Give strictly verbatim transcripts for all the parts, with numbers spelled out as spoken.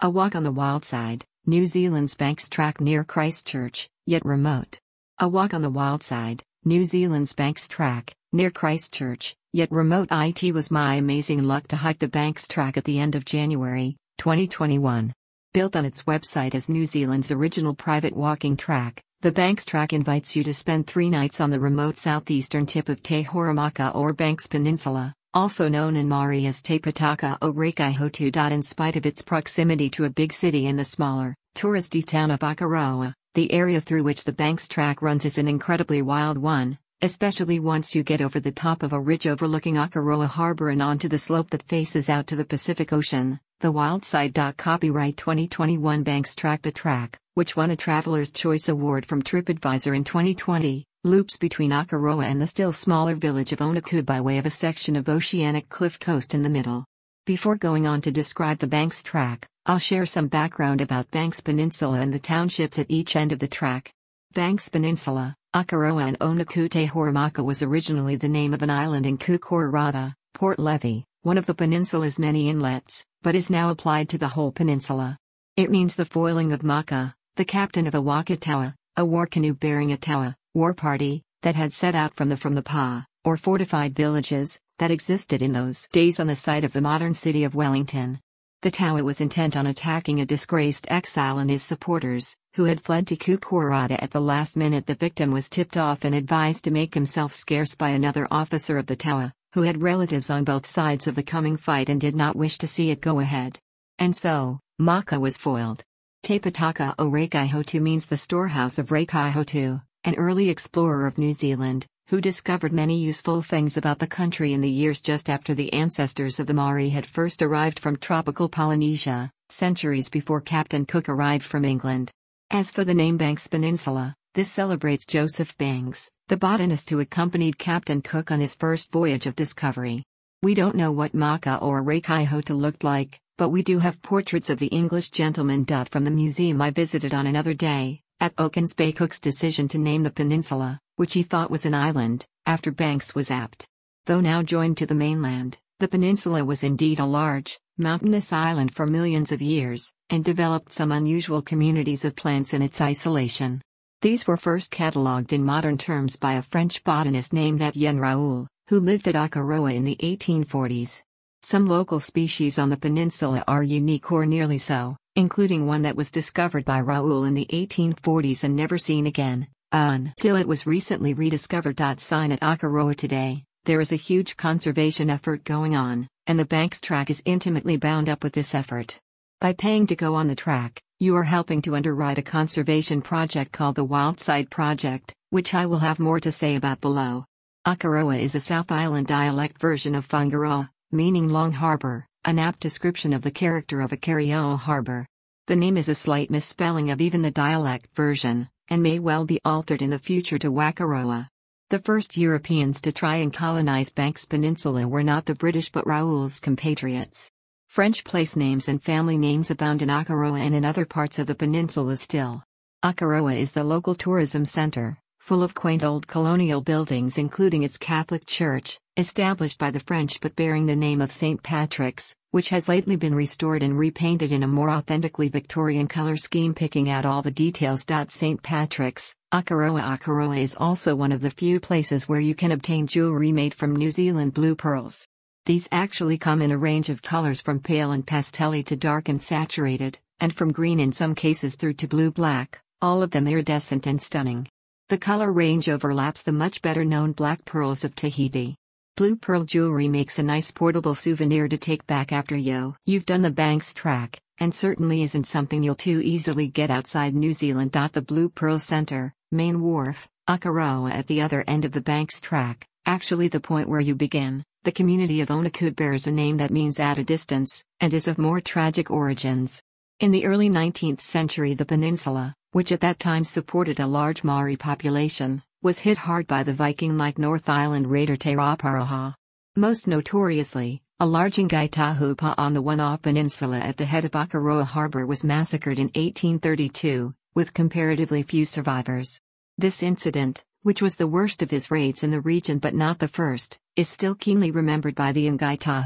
A walk on the wild side, New Zealand's Banks Track near Christchurch, yet remote. A walk on the wild side, New Zealand's Banks Track, near Christchurch, yet remote. It was my amazing luck to hike the Banks Track at the end of January, twenty twenty-one. Built on its website as New Zealand's original private walking track, the Banks Track invites you to spend three nights on the remote southeastern tip of Te Horamaka or Banks Peninsula, also known in Māori as Te Pataka o Reikaihotu. In spite of its proximity to a big city in the smaller, touristy town of Akaroa, the area through which the Banks Track runs is an incredibly wild one, especially once you get over the top of a ridge overlooking Akaroa Harbour and onto the slope that faces out to the Pacific Ocean. The Wild Side. Copyright twenty twenty-one Banks Track. The track, which won a Traveler's Choice Award from TripAdvisor in twenty twenty, loops between Akaroa and the still smaller village of Onaku by way of a section of oceanic cliff coast in the middle. Before going on to describe the Banks Track, I'll share some background about Banks Peninsula and the townships at each end of the track. Banks Peninsula, Akaroa and Onaku. Te Horamaka was originally the name of an island in Kukororata, Port Levy, one of the peninsula's many inlets, but is now applied to the whole peninsula. It means the foiling of Maka, the captain of a waka taua, a war canoe bearing a taua, war party, that had set out from the from the pa, or fortified villages, that existed in those days on the site of the modern city of Wellington. The taua was intent on attacking a disgraced exile and his supporters, who had fled to Kukororata at the last minute. The victim was tipped off and advised to make himself scarce by another officer of the taua, who had relatives on both sides of the coming fight and did not wish to see it go ahead. And so, Maka was foiled. Te Pataka o Reikaihotu means the storehouse of Reikaihotu, an early explorer of New Zealand, who discovered many useful things about the country in the years just after the ancestors of the Maori had first arrived from tropical Polynesia, centuries before Captain Cook arrived from England. As for the name Banks Peninsula, this celebrates Joseph Banks, the botanist who accompanied Captain Cook on his first voyage of discovery. We don't know what Maka or Reikaihotu looked like, but we do have portraits of the English gentleman. From the museum I visited on another day, at Oakens Bay. Cook's decision to name the peninsula, which he thought was an island, after Banks was apt. Though now joined to the mainland, the peninsula was indeed a large, mountainous island for millions of years, and developed some unusual communities of plants in its isolation. These were first catalogued in modern terms by a French botanist named Etienne Raoul, who lived at Akaroa in the eighteen forties. Some local species on the peninsula are unique or nearly so, including one that was discovered by Raoul in the eighteen forties and never seen again, until it was recently rediscovered. Sign at Akaroa today, there is a huge conservation effort going on, and the Banks Track is intimately bound up with this effort. By paying to go on the track, you are helping to underwrite a conservation project called the Wild Side Project, which I will have more to say about below. Akaroa is a South Island dialect version of Whangaroa, meaning long harbor, an apt description of the character of Akarioa Harbor. The name is a slight misspelling of even the dialect version, and may well be altered in the future to Wakaroa. The first Europeans to try and colonize Banks Peninsula were not the British but Raoul's compatriots. French place names and family names abound in Akaroa and in other parts of the peninsula still. Akaroa is the local tourism center, full of quaint old colonial buildings including its Catholic church, established by the French but bearing the name of Saint Patrick's, which has lately been restored and repainted in a more authentically Victorian color scheme picking out all the details. Saint Patrick's, Akaroa Akaroa is also one of the few places where you can obtain jewelry made from New Zealand blue pearls. These actually come in a range of colors from pale and pastel to dark and saturated, and from green in some cases through to blue-black, all of them iridescent and stunning. The color range overlaps the much better known black pearls of Tahiti. Blue pearl jewelry makes a nice portable souvenir to take back after yo. You've done the Banks Track, and certainly isn't something you'll too easily get outside New Zealand. The Blue Pearl Center, Main Wharf, Akaroa at the other end of the Banks Track, actually the point where you begin. The community of Onaku bears a name that means at a distance, and is of more tragic origins. In the early nineteenth century the peninsula, which at that time supported a large Maori population, was hit hard by the Viking-like North Island raider Te Rauparaha. Most notoriously, a large Ngaitahupa on the Waianae Peninsula at the head of Akaroa Harbour was massacred in eighteen thirty-two, with comparatively few survivors. This incident, which was the worst of his raids in the region but not the first, is still keenly remembered by the Ngaitahu,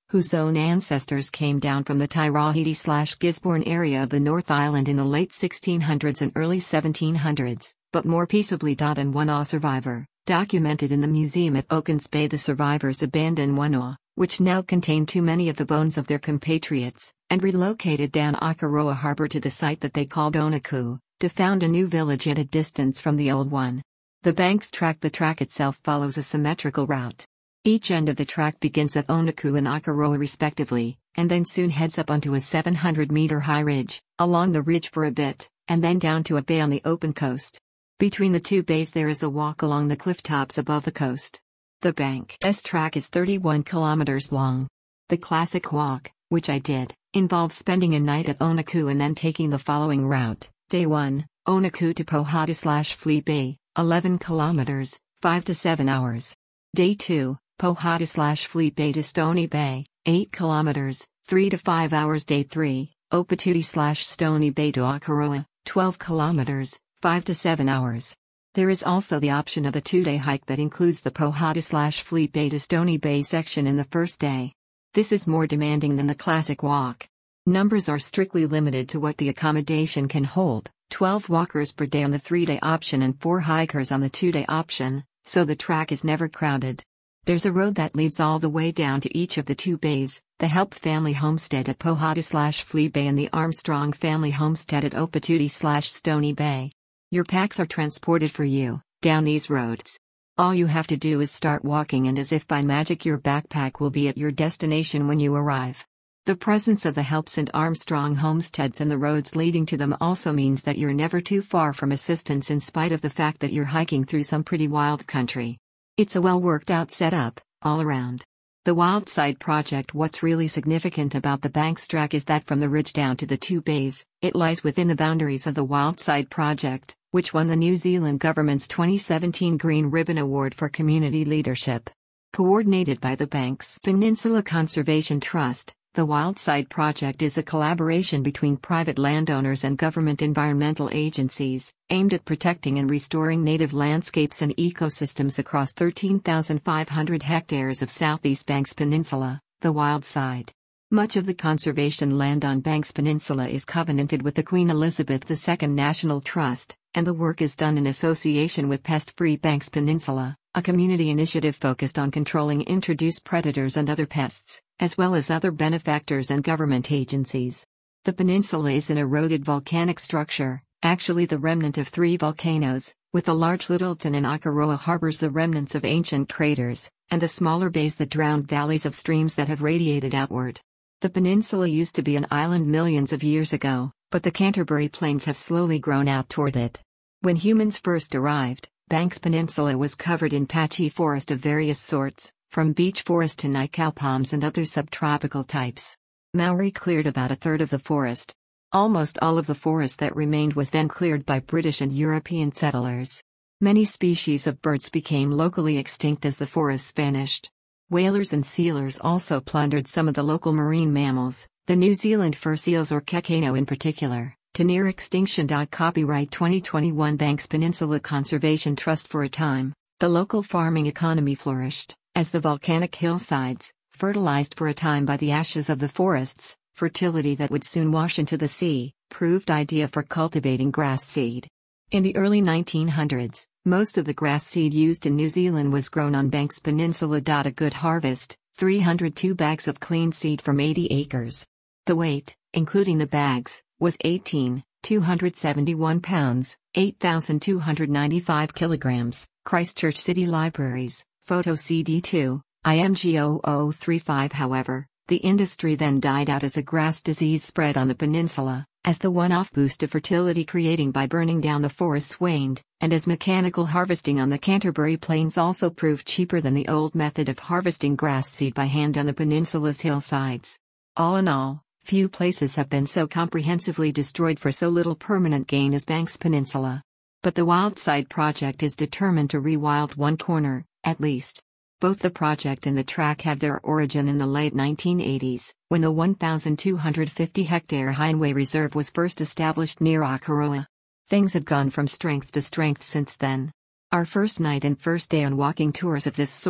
whose own ancestors came down from the Tyrrhahiti-Gisborne area of the North Island in the late sixteen hundreds and early seventeen hundreds, but more peaceably. And one A survivor, documented in the museum at Oakens Bay. The survivors abandoned one A, which now contained too many of the bones of their compatriots, and relocated down Akaroa Harbor to the site that they called Onaku, to found a new village at a distance from the old one. The Banks Track. The track itself follows a symmetrical route. Each end of the track begins at Onaku and Akaroa respectively, and then soon heads up onto a seven hundred meter high ridge, along the ridge for a bit, and then down to a bay on the open coast. Between the two bays there is a walk along the cliff tops above the coast. The Banks Track is thirty-one kilometers long. The classic walk, which I did, involves spending a night at Onaku and then taking the following route. Day one, Onaku to Pohata/Flea Bay, eleven kilometers, five to seven hours. Day two, Pohata/Flea Bay to Stony Bay, eight kilometers, three to five hours. Day three, Opatuti/Stony Bay to Akaroa, twelve kilometers, five to seven hours. There is also the option of a two-day hike that includes the Pohata/Flea Bay to Stony Bay section in the first day. This is more demanding than the classic walk. Numbers are strictly limited to what the accommodation can hold, twelve walkers per day on the three-day option and four hikers on the two-day option, so the track is never crowded. There's a road that leads all the way down to each of the two bays, the Helps family homestead at Pohata/Flea Bay and the Armstrong family homestead at Opatuti/Stony Bay. Your packs are transported for you, down these roads. All you have to do is start walking, and as if by magic your backpack will be at your destination when you arrive. The presence of the Helps and Armstrong homesteads and the roads leading to them also means that you're never too far from assistance, in spite of the fact that you're hiking through some pretty wild country. It's a well worked out setup, all around. The Wildside Project. What's really significant about the Banks Track is that from the ridge down to the two bays, it lies within the boundaries of the Wildside Project, which won the New Zealand government's twenty seventeen Green Ribbon Award for Community Leadership. Coordinated by the Banks Peninsula Conservation Trust, the Wildside Project is a collaboration between private landowners and government environmental agencies, aimed at protecting and restoring native landscapes and ecosystems across thirteen thousand five hundred hectares of Southeast Banks Peninsula, the Wildside. Much of the conservation land on Banks Peninsula is covenanted with the Queen Elizabeth the Second National Trust, and the work is done in association with Pest Free Banks Peninsula, a community initiative focused on controlling introduced predators and other pests, as well as other benefactors and government agencies. The peninsula is an eroded volcanic structure, actually the remnant of three volcanoes, with the large Littleton and Akaroa harbors the remnants of ancient craters, and the smaller bays that drowned valleys of streams that have radiated outward. The peninsula used to be an island millions of years ago, but the Canterbury Plains have slowly grown out toward it. When humans first arrived, Banks Peninsula was covered in patchy forest of various sorts, from beech forest to Nicau palms and other subtropical types. Maori cleared about a third of the forest. Almost all of the forest that remained was then cleared by British and European settlers. Many species of birds became locally extinct as the forests vanished. Whalers and sealers also plundered some of the local marine mammals, the New Zealand fur seals or kekeno in particular, to near extinction. Copyright twenty twenty-one Banks Peninsula Conservation Trust. For a time, the local farming economy flourished, as the volcanic hillsides, fertilized for a time by the ashes of the forests, fertility that would soon wash into the sea, proved ideal for cultivating grass seed. In the early nineteen hundreds, most of the grass seed used in New Zealand was grown on Banks Peninsula. A good harvest, three hundred two bags of clean seed from eighty acres. The weight, including the bags, was eighteen thousand two hundred seventy-one pounds, eight thousand two hundred ninety-five kilograms. Christchurch City Libraries, Photo C D two, I M G zero zero three five. However, the industry then died out as a grass disease spread on the peninsula, as the one-off boost of fertility creating by burning down the forests waned, and as mechanical harvesting on the Canterbury Plains also proved cheaper than the old method of harvesting grass seed by hand on the peninsula's hillsides. All in all, few places have been so comprehensively destroyed for so little permanent gain as Banks Peninsula. But the Wildside Project is determined to rewild one corner, at least. Both the project and the track have their origin in the late nineteen eighties, when the one thousand two hundred fifty hectare Hindway Reserve was first established near Akaroa. Things have gone from strength to strength since then. Our first night and first day on walking tours of this sort,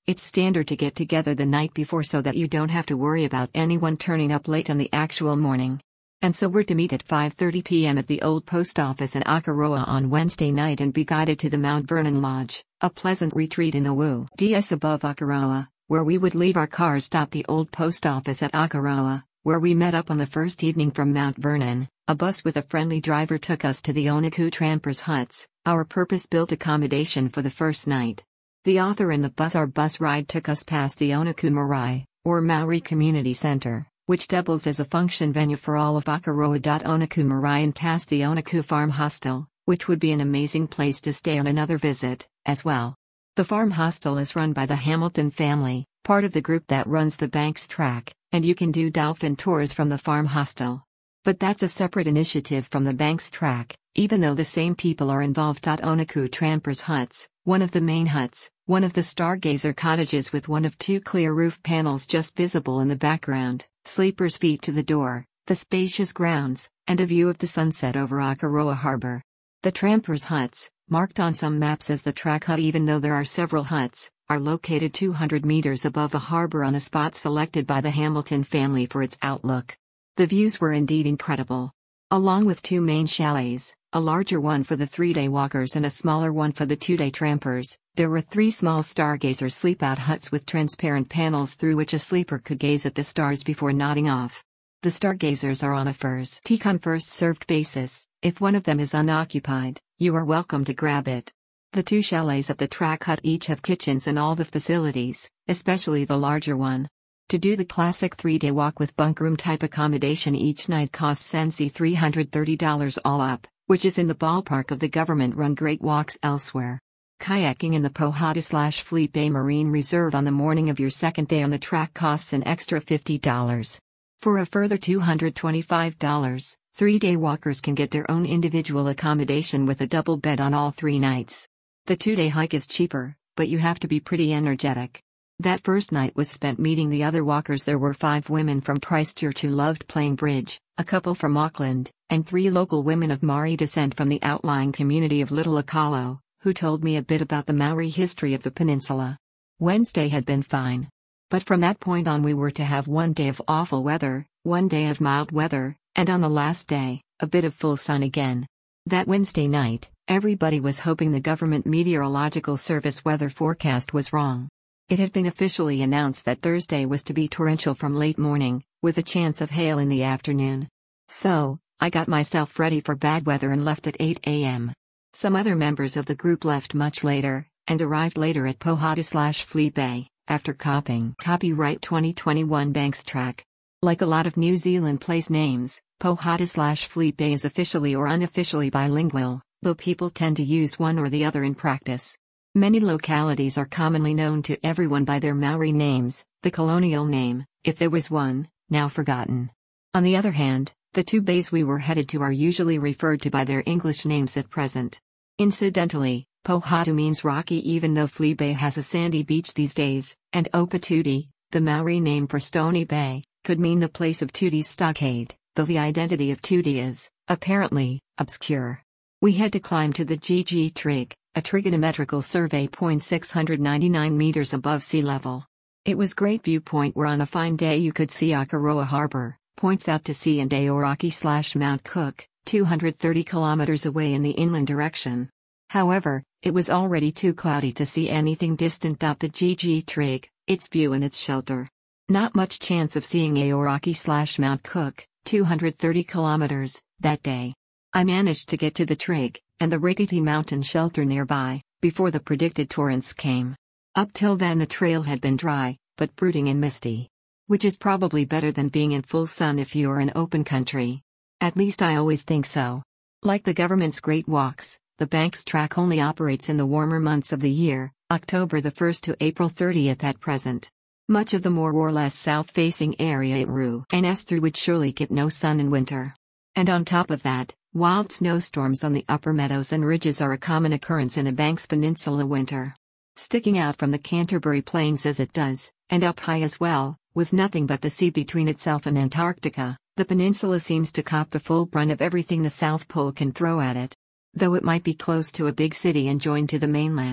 It's standard to get together the night before so that you don't have to worry about anyone turning up late on the actual morning. And so we're to meet at five thirty p m at the old post office in Akaroa on Wednesday night and be guided to the Mount Vernon Lodge, a pleasant retreat in the woods above Akaroa, where we would leave our cars stop the old post office at Akaroa, where we met up on the first evening from Mount Vernon. A bus with a friendly driver took us to the Onuku Trampers Huts, our purpose-built accommodation for the first night. The author and the bus Our bus ride took us past the Onuku Marae, or Maori Community Center, which doubles as a function venue for all of Akaroa. Onuku Marae, and past the Onuku Farm Hostel, which would be an amazing place to stay on another visit, as well. The farm hostel is run by the Hamilton family, part of the group that runs the Banks Track, and you can do dolphin tours from the farm hostel. But that's a separate initiative from the Banks Track, even though the same people are involved. Onuku Trampers Huts, one of the main huts, one of the stargazer cottages with one of two clear roof panels just visible in the background, sleepers' feet to the door, the spacious grounds, and a view of the sunset over Akaroa Harbor. The Trampers Huts, marked on some maps as the Track Hut even though there are several huts, are located two hundred meters above the harbor on a spot selected by the Hamilton family for its outlook. The views were indeed incredible. Along with two main chalets, a larger one for the three-day walkers and a smaller one for the two-day trampers, there were three small stargazer sleep-out huts with transparent panels through which a sleeper could gaze at the stars before nodding off. The stargazers are on a first-come first-served basis. If one of them is unoccupied, you are welcome to grab it. The two chalets at the Track Hut each have kitchens and all the facilities, especially the larger one. To do the classic three-day walk with bunkroom-type accommodation each night costs N C three hundred thirty dollars all up, which is in the ballpark of the government-run Great Walks elsewhere. Kayaking in the Pohata-slash-Fleet Bay Marine Reserve on the morning of your second day on the track costs an extra fifty dollars. For a further two hundred twenty-five dollars, three-day walkers can get their own individual accommodation with a double bed on all three nights. The two-day hike is cheaper, but you have to be pretty energetic. That first night was spent meeting the other walkers. There were five women from Christchurch who loved playing bridge, a couple from Auckland, and three local women of Maori descent from the outlying community of Little Akalo, who told me a bit about the Maori history of the peninsula. Wednesday had been fine. But from that point on we were to have one day of awful weather, one day of mild weather, and on the last day, a bit of full sun again. That Wednesday night, everybody was hoping the Government Meteorological Service weather forecast was wrong. It had been officially announced that Thursday was to be torrential from late morning, with a chance of hail in the afternoon. So, I got myself ready for bad weather and left at eight a m Some other members of the group left much later, and arrived later at Pohata-slash-Fleet Bay, after copying copyright twenty twenty-one Banks Track. Like a lot of New Zealand place names, Pohata-slash-Fleet Bay is officially or unofficially bilingual, though people tend to use one or the other in practice. Many localities are commonly known to everyone by their Maori names, the colonial name, if there was one, now forgotten. On the other hand, the two bays we were headed to are usually referred to by their English names at present. Incidentally, Pohata means rocky even though Fleet Bay has a sandy beach these days, and Opatudi, the Maori name for Stony Bay, could mean the place of Tudi's stockade, though the identity of Tudi is, apparently, obscure. We had to climb to the G G Trig, a trigonometrical survey point six hundred ninety-nine meters above sea level. It was great viewpoint where on a fine day you could see Akaroa Harbor, points out to sea and Aoraki slash Mount Cook, two hundred thirty kilometers away in the inland direction. However, it was already too cloudy to see anything distant. The G G Trig, its view and its shelter. Not much chance of seeing Aoraki slash Mount Cook, two hundred thirty kilometers, that day. I managed to get to the Trig, and the Rigiti Mountain shelter nearby, before the predicted torrents came. Up till then the trail had been dry, but brooding and misty. Which is probably better than being in full sun if you're in open country. At least I always think so. Like the government's Great Walks, the Banks Track only operates in the warmer months of the year, October the first to April thirtieth at present. Much of the more or less south-facing area at Ru and S through would surely get no sun in winter. And on top of that, wild snowstorms on the upper meadows and ridges are a common occurrence in a Banks Peninsula winter. Sticking out from the Canterbury Plains as it does, and up high as well, with nothing but the sea between itself and Antarctica, the peninsula seems to cop the full brunt of everything the South Pole can throw at it. Though it might be close to a big city and joined to the mainland,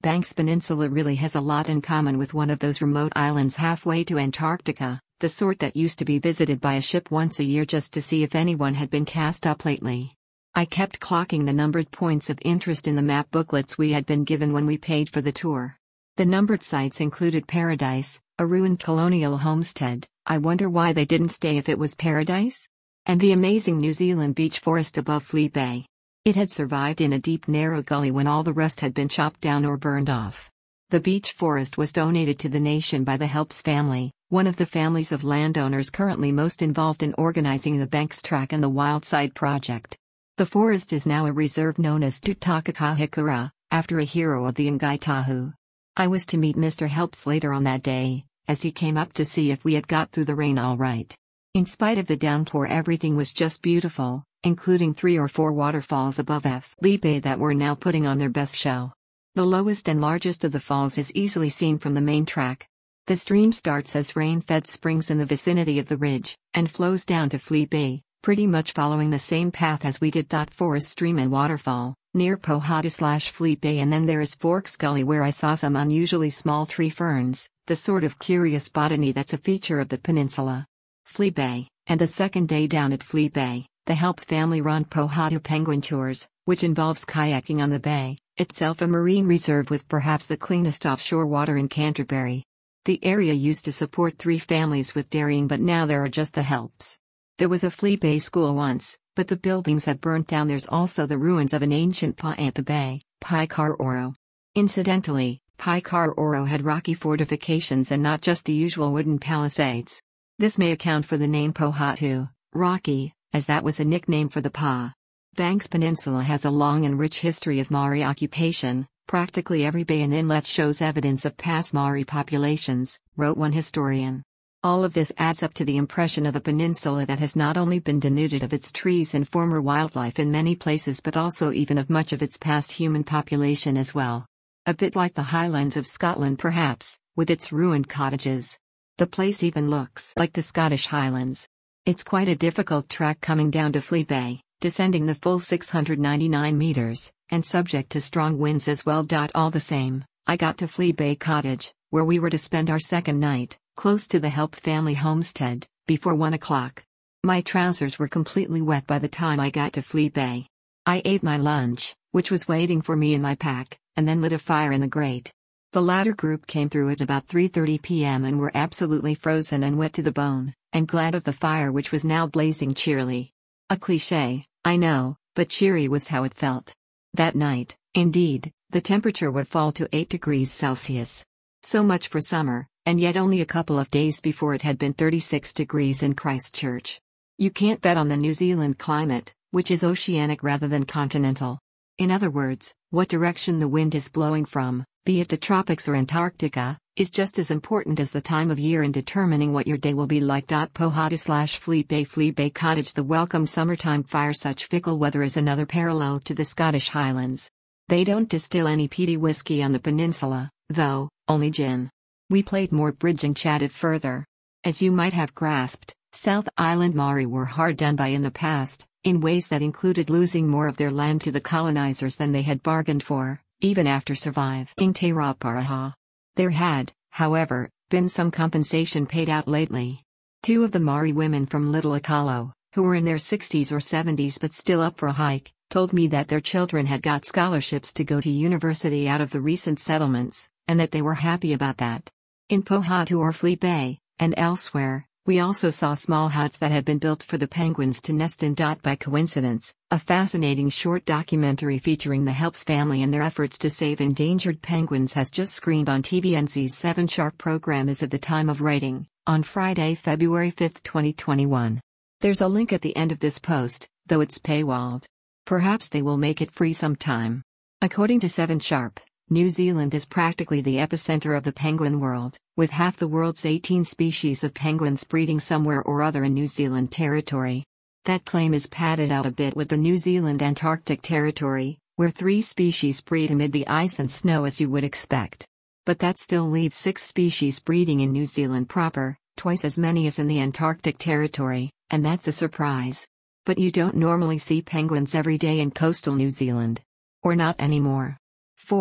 Banks Peninsula really has a lot in common with one of those remote islands halfway to Antarctica, the sort that used to be visited by a ship once a year just to see if anyone had been cast up lately. I kept clocking the numbered points of interest in the map booklets we had been given when we paid for the tour. The numbered sites included Paradise, a ruined colonial homestead. I wonder why they didn't stay if it was paradise? And the amazing New Zealand beech forest above Fleet Bay. It had survived in a deep narrow gully when all the rest had been chopped down or burned off. The beech forest was donated to the nation by the Helps family, one of the families of landowners currently most involved in organizing the Banks Track and the Wildside project. The forest is now a reserve known as Tutakakahikura, after a hero of the Ngai Tahu. I was to meet Mister Helps later on that day, as he came up to see if we had got through the rain all right. In spite of the downpour, everything was just beautiful, including three or four waterfalls above Fleet Bay that were now putting on their best show. The lowest and largest of the falls is easily seen from the main track. The stream starts as rain-fed springs in the vicinity of the ridge, and flows down to Fleet Bay, pretty much following the same path as we did. Forest Stream and Waterfall, near Pohata slash Fleet Bay, and then there is Forks Gully where I saw some unusually small tree ferns, the sort of curious botany that's a feature of the peninsula. Fleet Bay, and the second day down at Fleet Bay, the Helps family run Pohata Penguin Tours, which involves kayaking on the bay, itself a marine reserve with perhaps the cleanest offshore water in Canterbury. The area used to support three families with dairying, but now there are just the Helps. There was a Fleet Bay school once, but the buildings have burnt down. There's also the ruins of an ancient pa at the bay, Paikar-Oro. Incidentally, Paikar-Oro had rocky fortifications and not just the usual wooden palisades. This may account for the name Pohatu, Rocky, as that was a nickname for the Pa. Banks Peninsula has a long and rich history of Maori occupation. Practically every bay and inlet shows evidence of past Maori populations, wrote one historian. All of this adds up to the impression of a peninsula that has not only been denuded of its trees and former wildlife in many places, but also even of much of its past human population as well. A bit like the Highlands of Scotland perhaps, with its ruined cottages. The place even looks like the Scottish Highlands. It's quite a difficult track coming down to Fleet Bay, descending the full six hundred ninety-nine meters, and subject to strong winds as well. All the same, I got to Fleet Bay Cottage, where we were to spend our second night, close to the Helps family homestead, before one o'clock. My trousers were completely wet by the time I got to Fleet Bay. I ate my lunch, which was waiting for me in my pack, and then lit a fire in the grate. The latter group came through at about three thirty p m and were absolutely frozen and wet to the bone, and glad of the fire which was now blazing cheerily. A cliché, I know, but cheery was how it felt. That night, indeed, the temperature would fall to eight degrees Celsius. So much for summer, and yet only a couple of days before it had been thirty-six degrees in Christchurch. You can't bet on the New Zealand climate, which is oceanic rather than continental. In other words, what direction the wind is blowing from, be it the tropics or Antarctica, is just as important as the time of year in determining what your day will be like. Pohata slash Fleet Bay Fleet Bay Cottage, the welcome summertime fire. Such fickle weather is another parallel to the Scottish Highlands. They don't distill any peaty whiskey on the peninsula, though, only gin. We played more bridge and chatted further. As you might have grasped, South Island Maori were hard done by in the past, in ways that included losing more of their land to the colonizers than they had bargained for, even after surviving Te Rauparaha. There had, however, been some compensation paid out lately. Two of the Maori women from Little Akalo, who were in their sixties or seventies but still up for a hike, told me that their children had got scholarships to go to university out of the recent settlements, and that they were happy about that. In Pohatu or Fleet Bay, and elsewhere, we also saw small huts that had been built for the penguins to nest in. By coincidence, a fascinating short documentary featuring the Helps family and their efforts to save endangered penguins has just screened on T V N Z's seven Sharp program as at the time of writing, on Friday, February fifth, twenty twenty-one. There's a link at the end of this post, though it's paywalled. Perhaps they will make it free sometime. According to seven Sharp, New Zealand is practically the epicenter of the penguin world, with half the world's eighteen species of penguins breeding somewhere or other in New Zealand territory. That claim is padded out a bit with the New Zealand Antarctic Territory, where three species breed amid the ice and snow as you would expect. But that still leaves six species breeding in New Zealand proper, twice as many as in the Antarctic Territory, and that's a surprise. But you don't normally see penguins every day in coastal New Zealand. Or not anymore. four.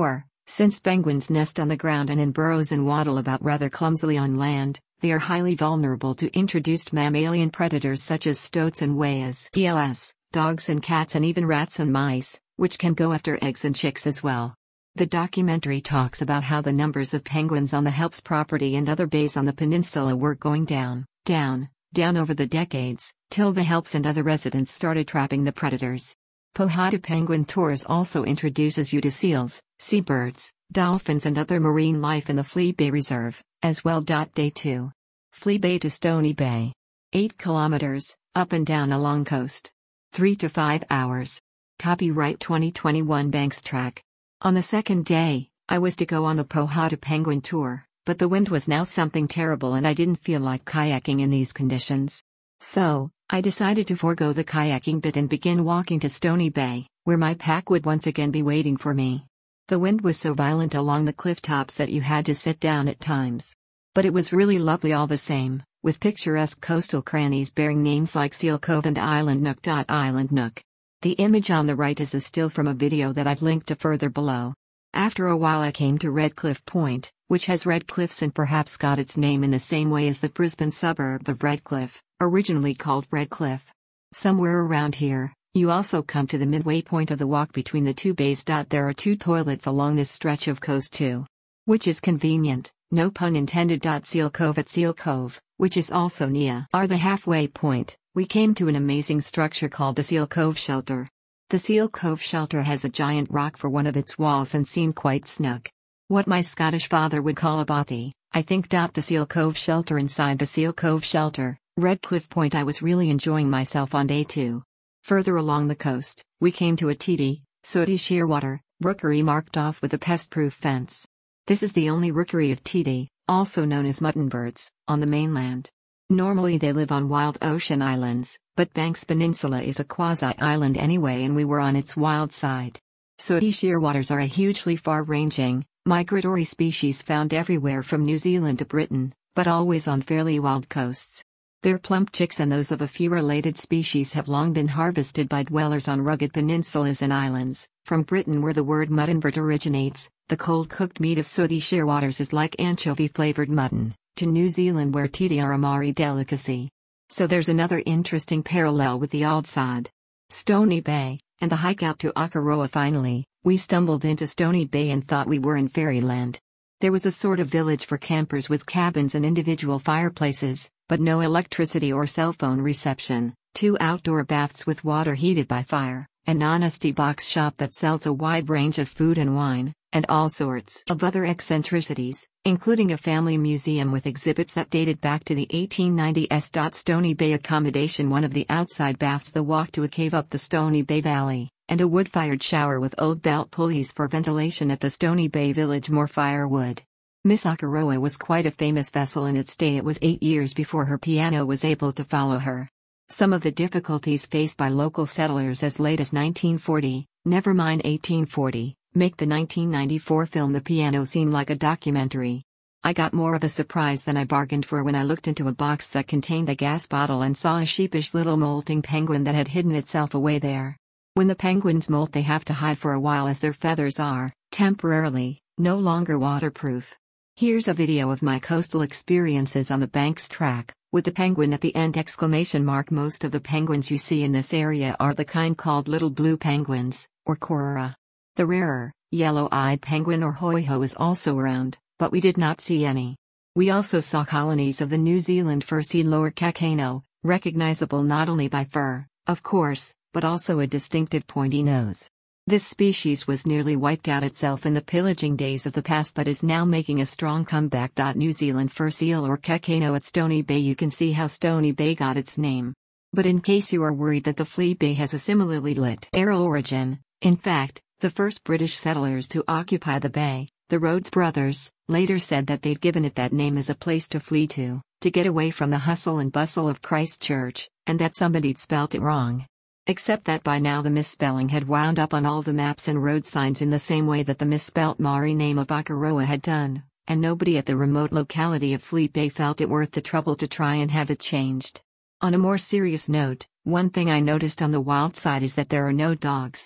Since penguins nest on the ground and in burrows and waddle about rather clumsily on land, they are highly vulnerable to introduced mammalian predators such as stoats and whales, E L S, dogs and cats and even rats and mice, which can go after eggs and chicks as well. The documentary talks about how the numbers of penguins on the Helps property and other bays on the peninsula were going down, down, down over the decades, till the Helps and other residents started trapping the predators. Powhatan Penguin Tours also introduces you to seals, seabirds, dolphins and other marine life in the Flea Bay Reserve, as well. Day two. Flea Bay to Stony Bay. eight kilometers, up and down a long coast. three to five hours. Copyright twenty twenty-one Banks Track. On the second day, I was to go on the Powhatan Penguin Tour, but the wind was now something terrible and I didn't feel like kayaking in these conditions. So, I decided to forego the kayaking bit and begin walking to Stony Bay, where my pack would once again be waiting for me. The wind was so violent along the cliff tops that you had to sit down at times. But it was really lovely all the same, with picturesque coastal crannies bearing names like Seal Cove and Island Nook. Island Nook. The image on the right is a still from a video that I've linked to further below. After a while I came to Redcliffe Point, which has red cliffs and perhaps got its name in the same way as the Brisbane suburb of Redcliffe, originally called Redcliffe. Somewhere around here, you also come to the midway point of the walk between the two bays. There are two toilets along this stretch of coast too. Which is convenient, no pun intended. Seal Cove at Seal Cove, which is also near are the halfway point, we came to an amazing structure called the Seal Cove Shelter. The Seal Cove Shelter has a giant rock for one of its walls and seemed quite snug. What my Scottish father would call a bothy, I think. The Seal Cove Shelter. Inside the Seal Cove Shelter, Redcliffe Point, I was really enjoying myself on day two. Further along the coast, we came to a tiddy, sooty shearwater, rookery marked off with a pest-proof fence. This is the only rookery of tiddy, also known as muttonbirds, on the mainland. Normally they live on wild ocean islands, but Banks Peninsula is a quasi-island anyway and we were on its wild side. Sooty shearwaters are a hugely far-ranging, migratory species found everywhere from New Zealand to Britain, but always on fairly wild coasts. Their plump chicks and those of a few related species have long been harvested by dwellers on rugged peninsulas and islands. From Britain, where the word muttonbird originates, the cold-cooked meat of sooty shearwaters is like anchovy-flavored mutton, to New Zealand where tiddy are a Maori delicacy. So there's another interesting parallel with the old sod. Stony Bay, and the hike out to Akaroa. Finally, we stumbled into Stony Bay and thought we were in fairyland. There was a sort of village for campers with cabins and individual fireplaces, but no electricity or cell phone reception, two outdoor baths with water heated by fire, an honesty box shop that sells a wide range of food and wine, and all sorts of other eccentricities, including a family museum with exhibits that dated back to the eighteen nineties. Stony Bay accommodation, one of the outside baths, the walk to a cave up the Stony Bay Valley, and a wood-fired shower with old belt pulleys for ventilation at the Stony Bay Village. More firewood. Miss Akaroa was quite a famous vessel in its day. It was eight years before her piano was able to follow her. Some of the difficulties faced by local settlers as late as nineteen forty, never mind eighteen forty, make the nineteen ninety-four film The Piano seem like a documentary. I got more of a surprise than I bargained for when I looked into a box that contained a gas bottle and saw a sheepish little molting penguin that had hidden itself away there. When the penguins molt, they have to hide for a while as their feathers are, temporarily, no longer waterproof. Here's a video of my coastal experiences on the Banks Track, with the penguin at the end exclamation mark. Most of the penguins you see in this area are the kind called little blue penguins, or korora. The rarer, yellow-eyed penguin or hoiho is also around, but we did not see any. We also saw colonies of the New Zealand fur seal lower kakeno, recognizable not only by fur, of course, but also a distinctive pointy nose. This species was nearly wiped out itself in the pillaging days of the past but is now making a strong comeback. New Zealand fur seal or kakeno at Stony Bay. You can see how Stony Bay got its name. But in case you are worried that the Flea Bay has a similarly lit aerial origin, in fact, the first British settlers to occupy the bay, the Rhodes brothers, later said that they'd given it that name as a place to flee to, to get away from the hustle and bustle of Christchurch, and that somebody'd spelt it wrong. Except that by now the misspelling had wound up on all the maps and road signs in the same way that the misspelt Maori name of Akaroa had done, and nobody at the remote locality of Flea Bay felt it worth the trouble to try and have it changed. On a more serious note, one thing I noticed on the wild side is that there are no dogs.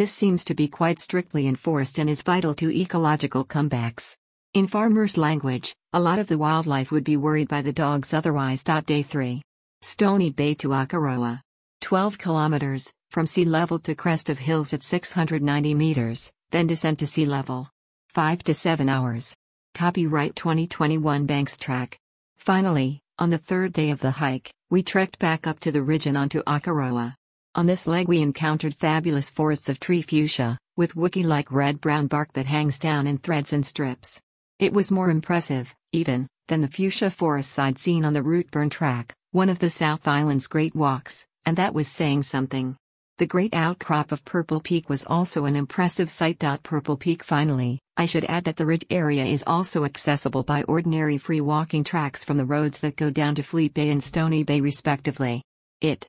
This seems to be quite strictly enforced and is vital to ecological comebacks. In farmers' language, a lot of the wildlife would be worried by the dogs otherwise. Day three. Stony Bay to Akaroa. twelve kilometers, from sea level to crest of hills at six hundred ninety meters, then descent to sea level. five to seven hours. Copyright twenty twenty-one Banks Track. Finally, on the third day of the hike, we trekked back up to the ridge and onto Akaroa. On this leg we encountered fabulous forests of tree fuchsia, with Wookiee-like red-brown bark that hangs down in threads and strips. It was more impressive, even, than the fuchsia forests I'd seen on the Routeburn Track, one of the South Island's great walks, and that was saying something. The great outcrop of Purple Peak was also an impressive sight. Purple Peak. Finally, I should add that the ridge area is also accessible by ordinary free walking tracks from the roads that go down to Fleet Bay and Stony Bay respectively. It